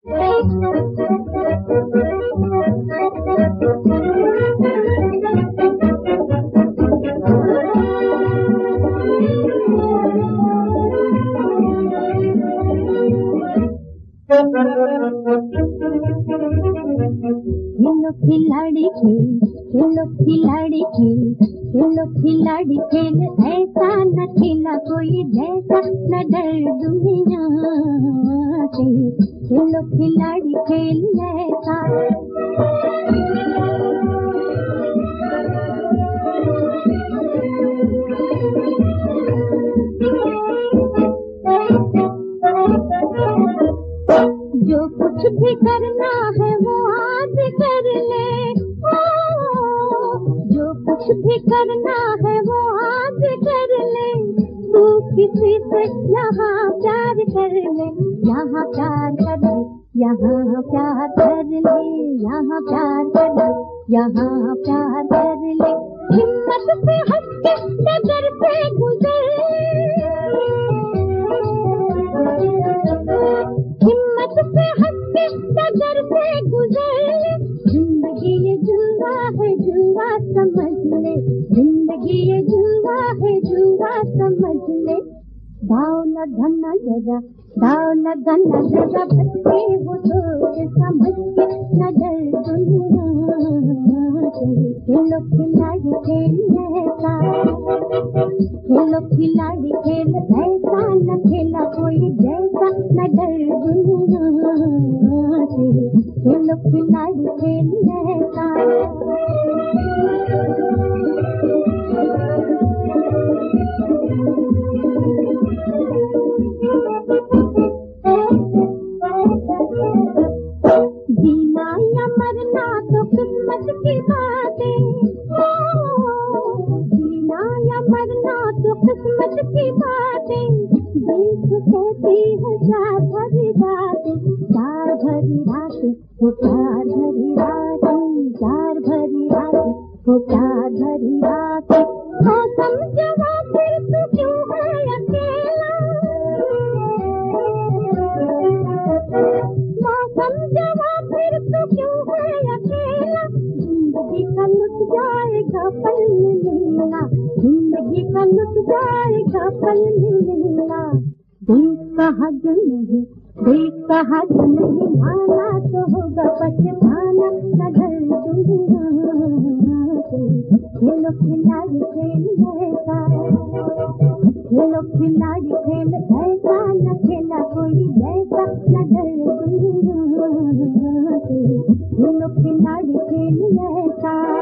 खेलो खिलाड़ी खेल, खेलो खिलाड़ी खेल, खेलो खिलाड़ी खेल, ऐसा न खेला कोई जैसा, न डर दुनिया से। खेलो खिलाड़ी खेल ऐसा। जो कुछ भी करना है वो आज कर ले, जो कुछ भी करना है वो आज कर ले। तू किसी से यहाँ प्यार कर ले, यहाँ प्यार कर ले, यहाँ प्यार कर ले, यहाँ प्यार कर ले, यहाँ प्यार कर ले। हिम्मत से हट के नजर से गुजर, हिम्मत से हट के नजर से गुजर। जिंदगी ये जुआ है, जुआ समझ ले, जिंदगी ये जुआ है, जुआ समझ ले। दाव लगाना जरा, दाव लगाना जरा, बच्चे वो सोच समझ के नजर दुनिया से। खेलो खिलाड़ी खेल ऐसा, खेलो खिलाड़ी खेल ऐसा, न खेला कोई जैसा, न डर दुनिया से। खेलो खिलाड़ी खेल ऐसा। जीना या मरना तो किस्मत की बात है, जीना या मरना तो किस्मत की बात है। दिल कहती है चार भरी रात, चार भरी रात, वो चार भरी रात, चार भरी रात, वो चार भरी रात। मौसम जवा फिर तू क्यों है अकेला, मौसम जवा फिर तू क्यों है अकेला। जिंदगी का लुट जाएगा पल मिलेगा, जिंदगी का लुट जाएगा पल मिलेगा। देख कहा जो नहीं, देख कहा जो नहीं, माना तो होगा पछताना, नजर दुनिया से। खेलो खिलाड़ी खेल ऐसा, खेलो खिलाड़ी खेल ऐसा, न खेला कोई जैसा, न डर दुनिया से। खेलो खिलाड़ी खेल ऐसा।